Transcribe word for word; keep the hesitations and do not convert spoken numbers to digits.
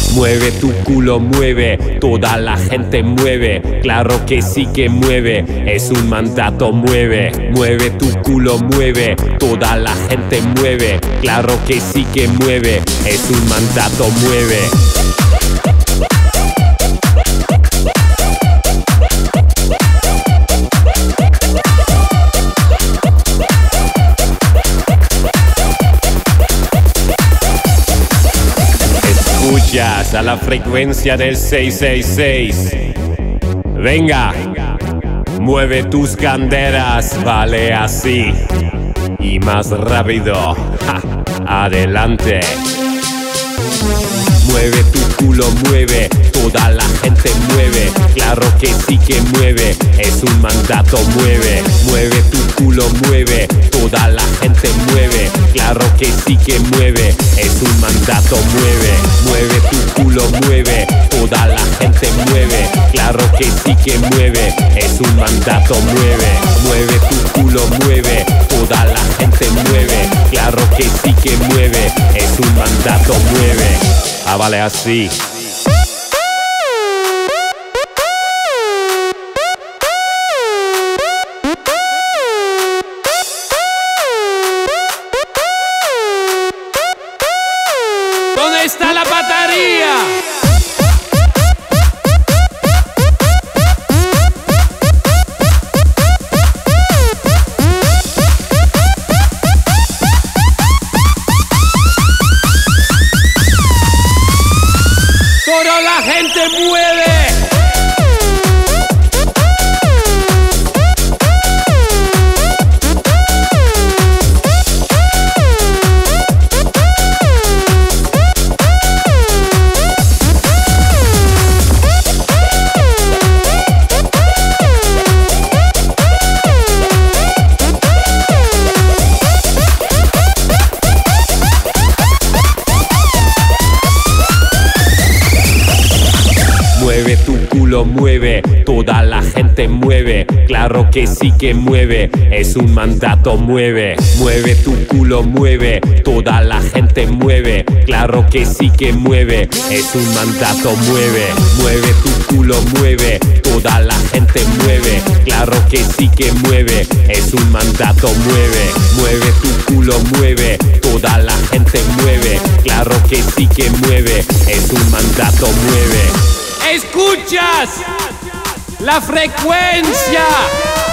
Mueve tu culo, mueve, toda la gente mueve, claro que sí que mueve, es un mandato, mueve. Mueve tu culo, mueve, toda la gente mueve, claro que sí que mueve, es un mandato, mueve. Escuchas a la frecuencia del seis seis seis. Venga, mueve tus caderas, vale así. Y más rápido, ja, adelante. Mueve tu culo, mueve, toda la gente mueve, claro que sí que mueve, es un mandato, mueve. Mueve tu culo, mueve, toda la gente mueve, claro que sí que mueve, es un mandato, mueve. Mueve tu culo, mueve, toda la gente mueve, claro que sí que mueve, es un mandato, mueve. Mueve tu culo, mueve, toda la gente mueve, claro que sí que mueve, es un mandato, mueve. Ah, vale así. ¿Dónde está la batería? Toda la gente mueve. Mueve tu culo, mueve, toda la gente mueve, claro que sí que mueve, es un mandato, mueve. Mueve tu culo, mueve, toda la gente mueve, claro que sí que mueve, es un mandato, mueve. Mueve tu culo, mueve, toda la gente mueve, claro que sí que mueve, es un mandato, mueve. Mueve tu culo, mueve, toda la gente mueve, claro que sí que mueve, es un mandato, mueve. Escuchas la frecuencia